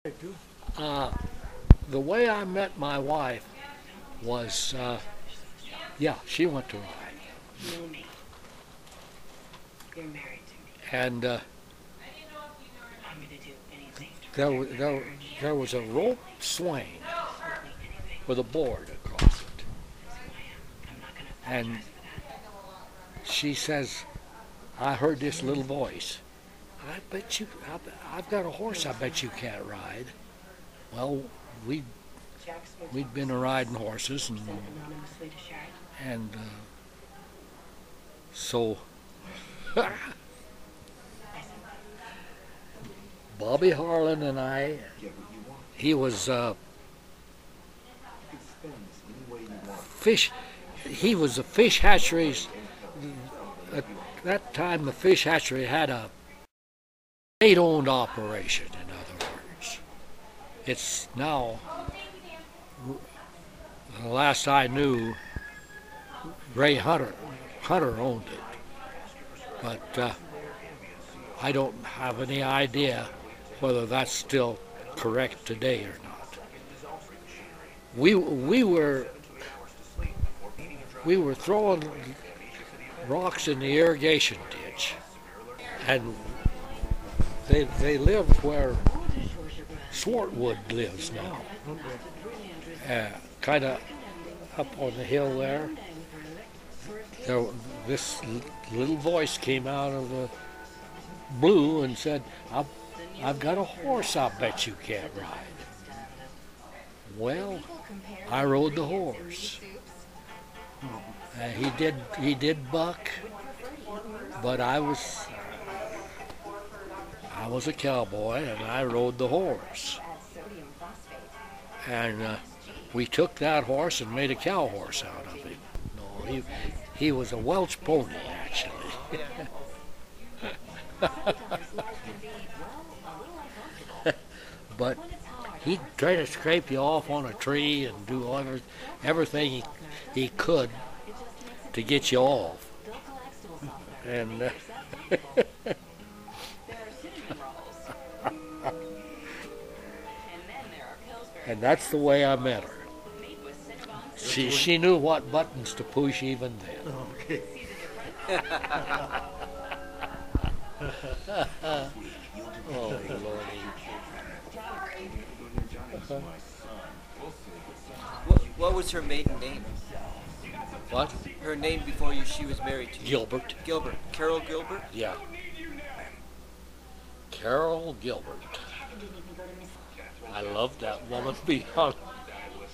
Uh, the way I met my wife was, yeah, she went to ride. Know me. You're married to me. And I'm going to do anything to there, protect my there, marriage. there was a rope swing Absolutely anything. with a board across it. That's who I am. I'm not going to And apologize for that. she says, I heard this little voice. I bet you, I've got a horse I bet you can't ride. Well, we'd, Jack Smith we'd been a riding horses, sent anonymously to Sharon. and so I said, Bobby Harlan and I, he was fish, he was a fish hatcheries. At that time, the fish hatchery had a state-owned operation, in other words. It's now, the last I knew, Ray Hunter owned it. But I don't have any idea whether that's still correct today or not. We were throwing rocks in the irrigation ditch, and they lived where Swartwood lives now, kind of up on the hill there. This little voice came out of the blue and said, I've got a horse I bet you can't ride. Well, I rode the horse. He did buck, but I was a cowboy and I rode the horse. And we took that horse and made a cow horse out of him. No, he was a Welsh pony, actually. But he'd try to scrape you off on a tree and do everything he could to get you off. And and that's the way I met her. She knew what buttons to push even then. Okay. Oh, Lordy. What was her maiden name? What? Her name before she was married to you? Gilbert. Gilbert. Carol Gilbert? Yeah. Carol Gilbert. I loved that woman beyond